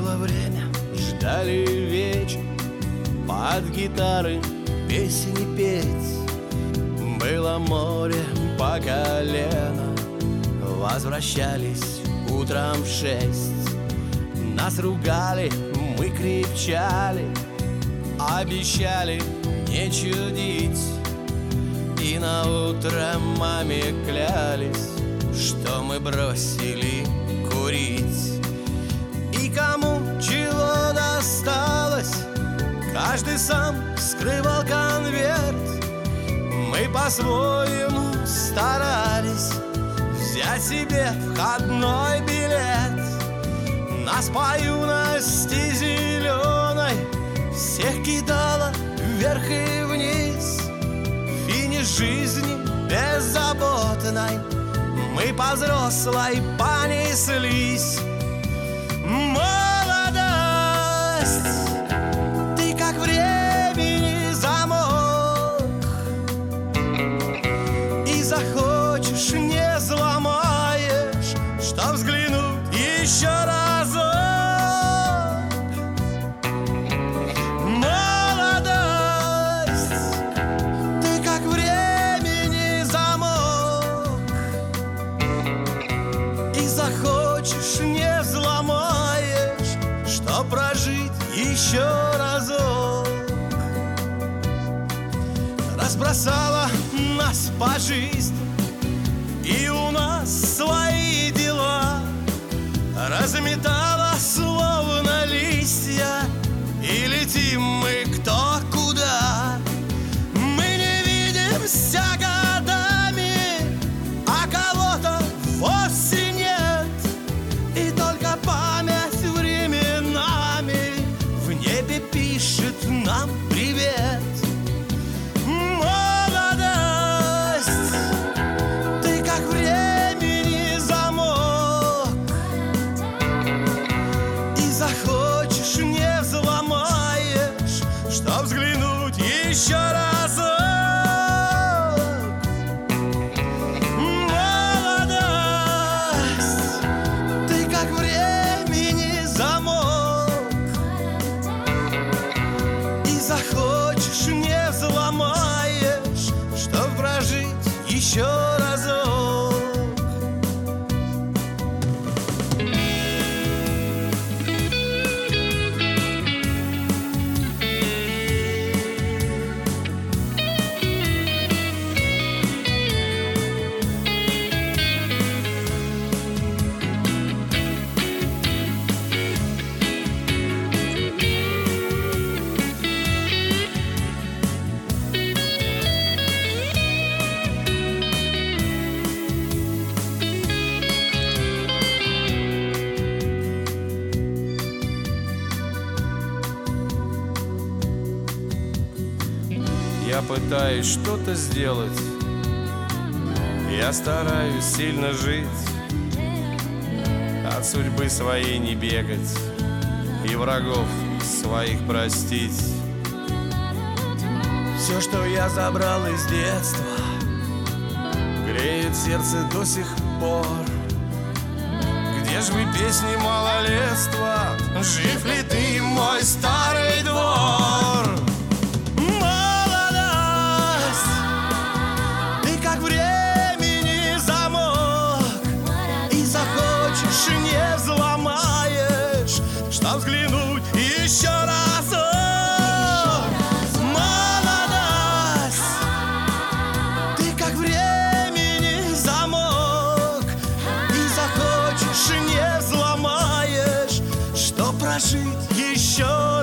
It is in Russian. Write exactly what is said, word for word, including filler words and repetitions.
было время, ждали вечер, под гитары песни петь. Было море по колено, возвращались утром в шесть. Нас ругали, мы кричали, обещали не чудить. И на утро маме клялись, что мы бросили курить. И кому чего досталось, каждый сам скрывал конверт. Мы по-своему старались взять себе входной билет. Нас по юности зеленой всех кидало вверх и вниз. Финиш жизни беззаботной мы по взрослой понеслись. Молодость, ты как времени замок, и захочешь не взломаешь, чтоб взглянуть еще разок. Молодость, ты как времени замок, и захочешь не взломаешь, чтоб прожить еще разок. Разбросала нас по жизни, и у нас свои дела. Разметала словно листья, и летим мы кто куда. Мы не видимся годами, а кого-то вовсе нет. И только память временами в небе пишет нам привет. Молодость, ты как времени замок, и захочешь не взломаешь, чтоб взглянуть еще разок. Молодость, ты как времени замок, и захочешь не взломаешь, чтоб прожить еще разок. Я пытаюсь что-то сделать, я стараюсь сильно жить, от судьбы своей не бегать и врагов своих простить. Все, что я забрал из детства, греет сердце до сих пор. Где ж вы, песни малолетства, жив ли ты, мой старый двор? Не взломаешь, чтоб взглянуть еще разок. Молодость, ты как времени замок, и захочешь не взломаешь, чтоб прожить еще